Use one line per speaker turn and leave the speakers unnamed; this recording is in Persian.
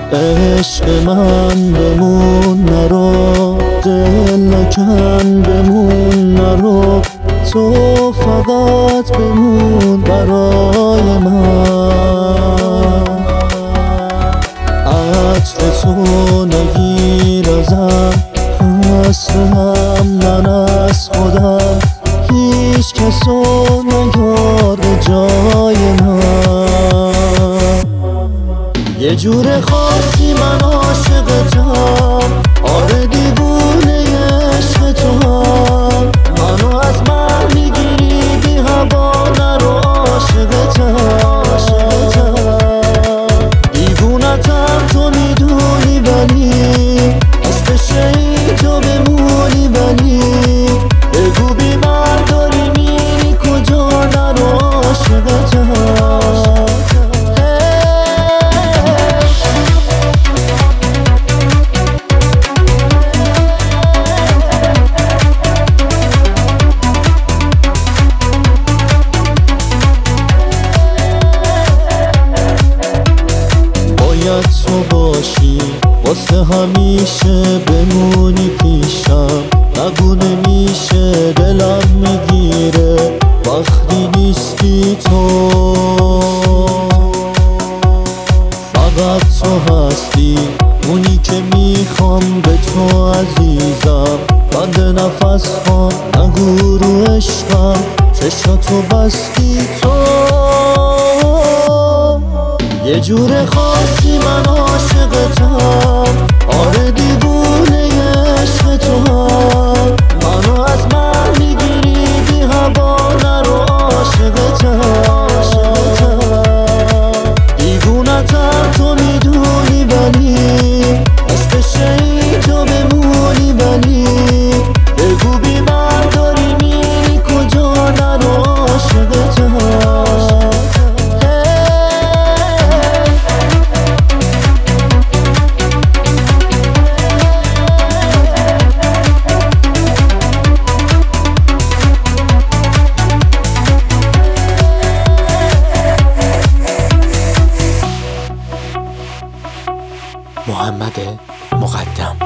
عشق من بمون نرو، دل نکن بمون نرو، تو فقط بمون برای من. عطر تو نگیر ازم، هستم من از خودم، هیچ کسو نیار به جای من. یه جور خاصی من عاشقتم، آره دیوونه عشق تو هم، منو از من میگیری بی هوا نرو عاشقتم. دیوونتم تو میدونی ولی عشق شهی تو بمونی، ولی بگو بی من داری میری کجا نرو عاشقتم. تو باشی واسه همیشه بمونی پیشم، نگو نمیشه دلم میگیره وقتی نیستی تو. فقط تو هستی اونی که میخوام به تو عزیزم، بند نفس ها نگو رو عشقم، چشاتو بستی تو. یه جور خاصی من عاشقتم، آره دیوونه عشق تو هم، منو از من میگیری بی هوا نرو عاشقتم. دیوونتم تو میدونی ولی عشق شهی تو بمونی، ولی بگو بی من داری میری کجا نرو عاشقتم.
محمد مقدم.